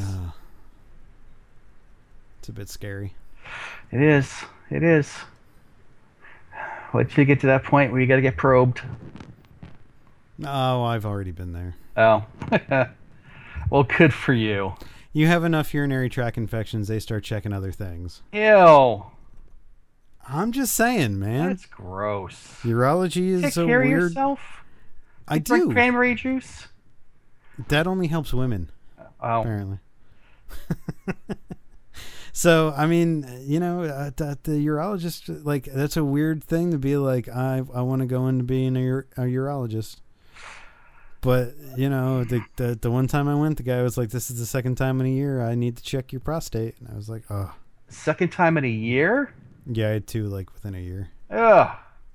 It's a bit scary. It is. It is. Wait till you get to that point where you got to get probed. Oh, I've already been there. Oh. Well, good for you. You have enough urinary tract infections, they start checking other things. Ew. I'm just saying, man. That's gross. Urology is Take so care of weird. yourself. I Drink do. cranberry juice. That only helps women, Oh. apparently. So, I mean, the urologist, like, that's a weird thing to be like, I want to go into being a urologist. But, the one time I went, the guy was like, this is the second time in a year I need to check your prostate. And I was like, oh. Second time in a year? Yeah, I had two, like, within a year. Ugh.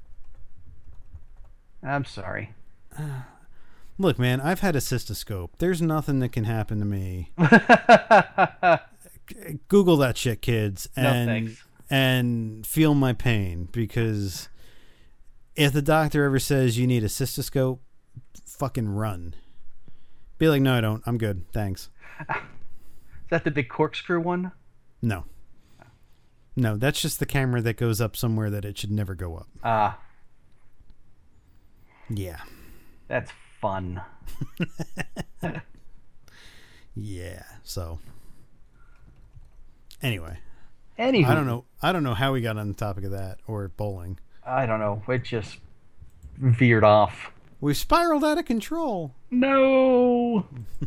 I'm sorry. Look, man, I've had a cystoscope. There's nothing that can happen to me. Google that shit, kids, and No, thanks. and feel my pain, because if the doctor ever says you need a cystoscope, fucking run. Be like, no, I don't. I'm good. Thanks. Is that the big corkscrew one? No. No, that's just the camera that goes up somewhere that it should never go up. Ah, Yeah. that's fun. Yeah. So. Anyway. Anywho, I don't know how we got on the topic of that or bowling. I don't know. It just veered off. We spiraled out of control. No.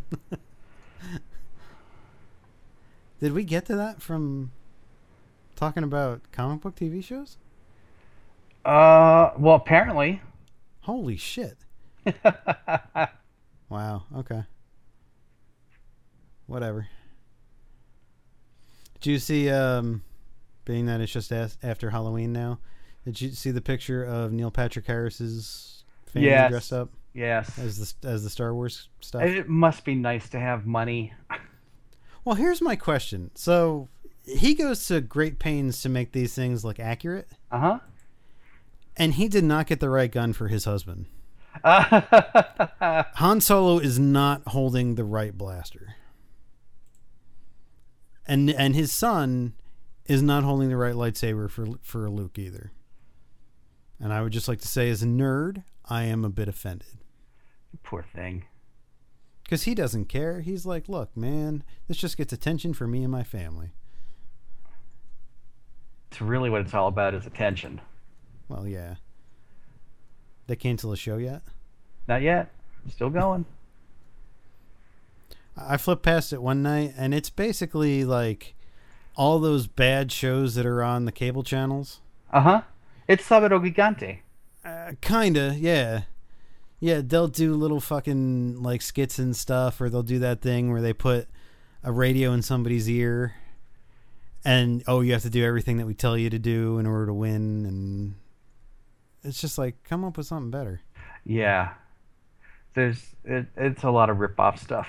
Did we get to that from talking about comic book TV shows? Well, apparently. Holy shit. Wow. Okay. Whatever. Did you see, being that it's just after Halloween now, did you see the picture of Neil Patrick Harris's family Yes. dressed up Yes. as the Star Wars stuff? It must be nice to have money. Well, here's my question. So he goes to great pains to make these things look accurate, Uh-huh. and he did not get the right gun for his husband. Uh-huh. Han Solo is not holding the right blaster. And his son is not holding the right lightsaber for Luke either. And I would just like to say, as a nerd, I am a bit offended. Poor thing. Because he doesn't care. He's like, look, man, this just gets attention for me and my family. It's really what it's all about is attention. Well, yeah. They cancel the show yet? Not yet. Still going. I flipped past it one night, and it's basically like all those bad shows that are on the cable channels. Uh-huh. It's Sábado Gigante. Kinda, yeah. Yeah, they'll do little fucking like skits and stuff, or they'll do that thing where they put a radio in somebody's ear And you have to do everything that we tell you to do in order to win, and it's just like, come up with something better. Yeah. It's a lot of rip-off stuff.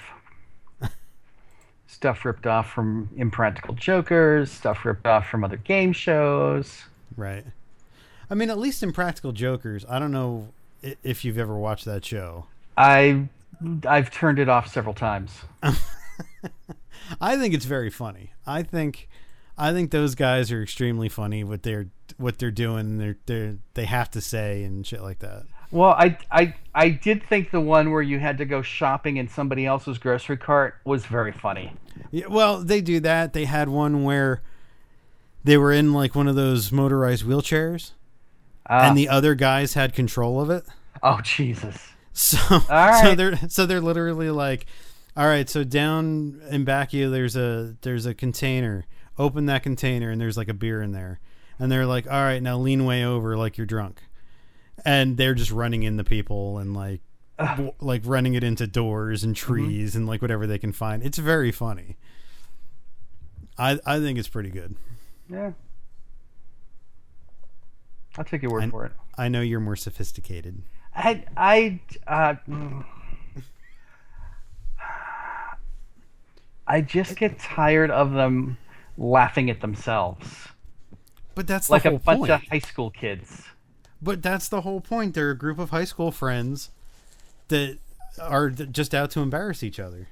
Stuff ripped off from Impractical Jokers, stuff ripped off from other game shows. Right. I mean, at least Impractical Jokers, I don't know if you've ever watched that show. I've turned it off several times. I think it's very funny. I think those guys are extremely funny. What they're doing, they have to say and shit like that. Well, I did think the one where you had to go shopping in somebody else's grocery cart was very funny. Yeah, well, they do that. They had one where they were in like one of those motorized wheelchairs, and the other guys had control of it. Oh, Jesus! So, all right. they're literally like, all right, so down in back of you, there's a container. Open that container, and there's like a beer in there. And they're like, all right, now lean way over like you're drunk. And they're just running into people and like running it into doors and trees and like whatever they can find. It's very funny. I think it's pretty good. Yeah. I'll take your word for it. I know you're more sophisticated. I just get tired of them laughing at themselves. But that's like the whole a bunch point. of high school kids. But that's the whole point. They're a group of high school friends that are just out to embarrass each other.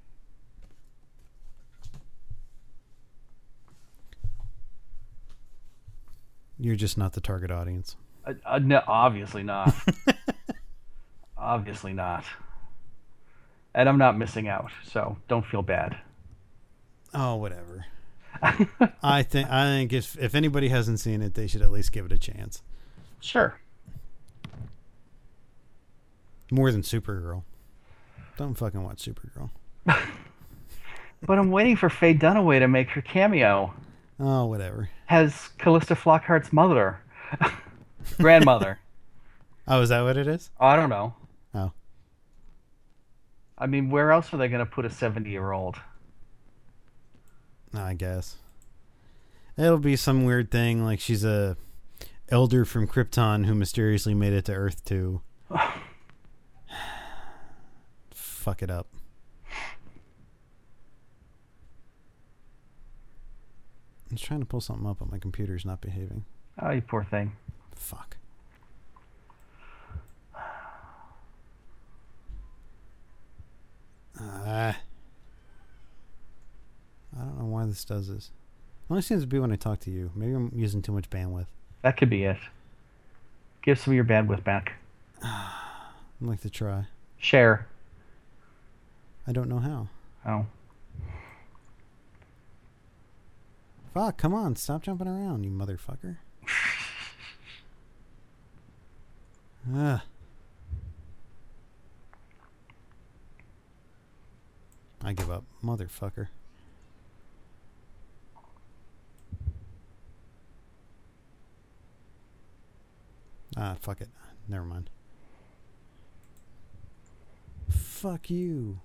You're just not the target audience. No, obviously not. Obviously not. And I'm not missing out, so don't feel bad. Oh, whatever. I think if anybody hasn't seen it, they should at least give it a chance. Sure. More than Supergirl. Don't fucking watch Supergirl. But I'm waiting for Faye Dunaway to make her cameo. Oh, whatever. Has Callista Flockhart's mother. Grandmother. Oh, is that what it is? I don't know. Oh. I mean, where else are they going to put a 70-year-old? I guess. It'll be some weird thing like she's a elder from Krypton who mysteriously made it to Earth to fuck it up. I was trying to pull something up, but my computer's not behaving. Oh, you poor thing. Fuck. I don't know why this does this. It only seems to be when I talk to you. Maybe I'm using too much bandwidth. That could be it. Give some of your bandwidth back. I'd like to try. Share. I don't know how. Oh. Fuck, come on. Stop jumping around, you motherfucker. Ugh. I give up. Motherfucker. Ah, fuck it. Never mind. Fuck you.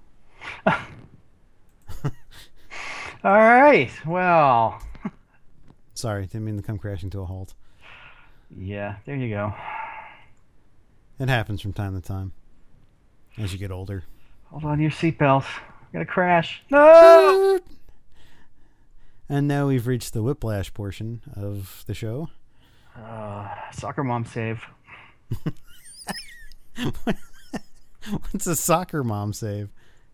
All right. Well. Sorry, didn't mean to come crashing to a halt. Yeah, there you go. It happens from time to time. As you get older. Hold on to your seatbelts. I'm going to crash. No! And now we've reached the whiplash portion of the show. Soccer mom save. What's a soccer mom save?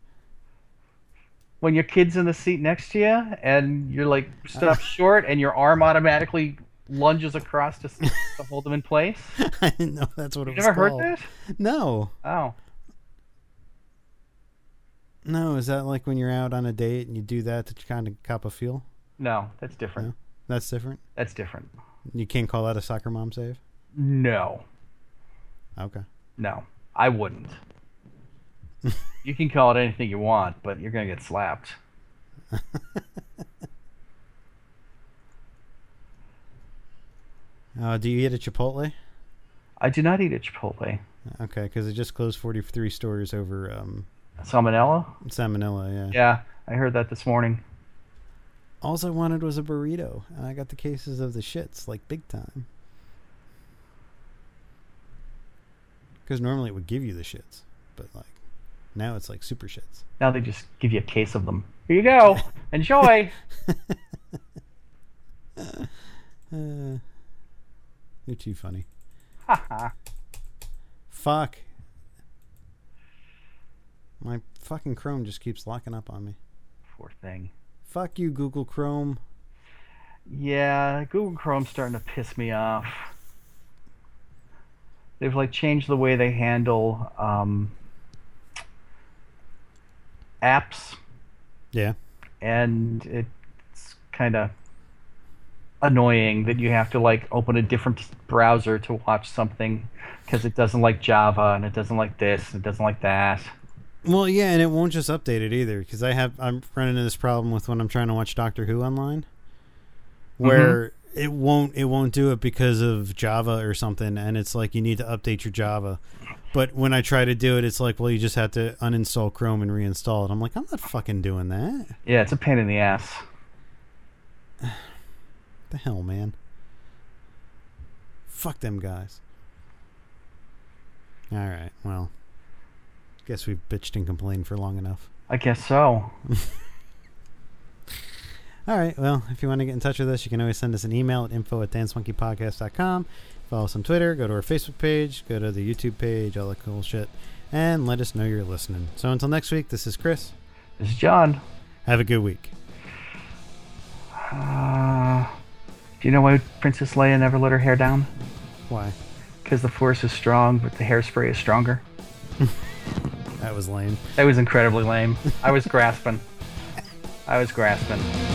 When your kid's in the seat next to you and you're like stood up short and your arm automatically lunges across to hold them in place. I didn't know that's what it was never called. heard that? No. Oh. No, is that like when you're out on a date and you do that to kind of cop a feel? No, that's different. No? That's different? That's different. You can't call that a soccer mom save? No. Okay. No, I wouldn't. You can call it anything you want, but you're going to get slapped. Do you eat at Chipotle? I do not eat at Chipotle. Okay, because it just closed 43 stores over Salmonella? salmonella, yeah. Yeah, I heard that this morning. All I wanted was a burrito, and I got the cases of the shits, like big time. Because normally it would give you the shits, but like now it's like super shits. Now they just give you a case of them. Here you go. Enjoy. You're too funny. Haha. Fuck. My fucking Chrome just keeps locking up on me. Poor thing. Fuck you, Google Chrome. Yeah, Google Chrome's starting to piss me off. They've like changed the way they handle apps. Yeah. And it's kind of annoying that you have to like open a different browser to watch something because it doesn't like Java and it doesn't like this and it doesn't like that. Well, yeah, and it won't just update it either because I'm running into this problem with when I'm trying to watch Doctor Who online, where it won't do it because of Java or something, and it's like you need to update your Java. But when I try to do it, it's like, well, you just have to uninstall Chrome and reinstall it. I'm like, I'm not fucking doing that. Yeah, it's a pain in the ass. The hell, man. Fuck them guys. All right, well, guess we've bitched and complained for long enough. I guess so. All right, well, if you want to get in touch with us, you can always send us an email at info@dancemonkeypodcast.com. Follow us on Twitter, go to our Facebook page, go to the YouTube page, all that cool shit, and let us know you're listening. So until next week, this is Chris. This is John. Have a good week. Do you know why Princess Leia never let her hair down? Why? Because the Force is strong, but the hairspray is stronger. That was lame. That was incredibly lame. I was grasping.